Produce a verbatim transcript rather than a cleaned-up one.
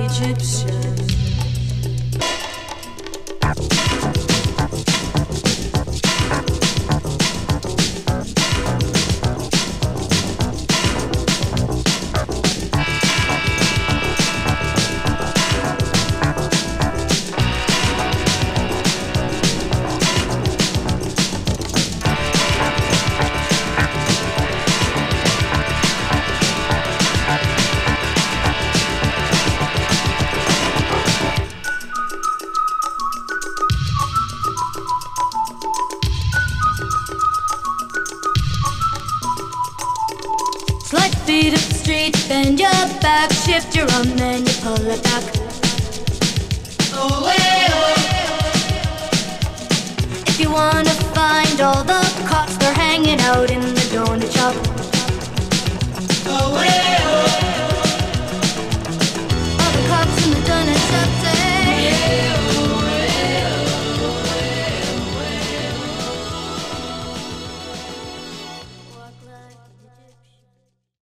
Egyptian. Slight beat of the street, bend your back, shift your arm, then you pull it back. Away, away. If you wanna find all the cops, they're hanging out in the donut shop. Away.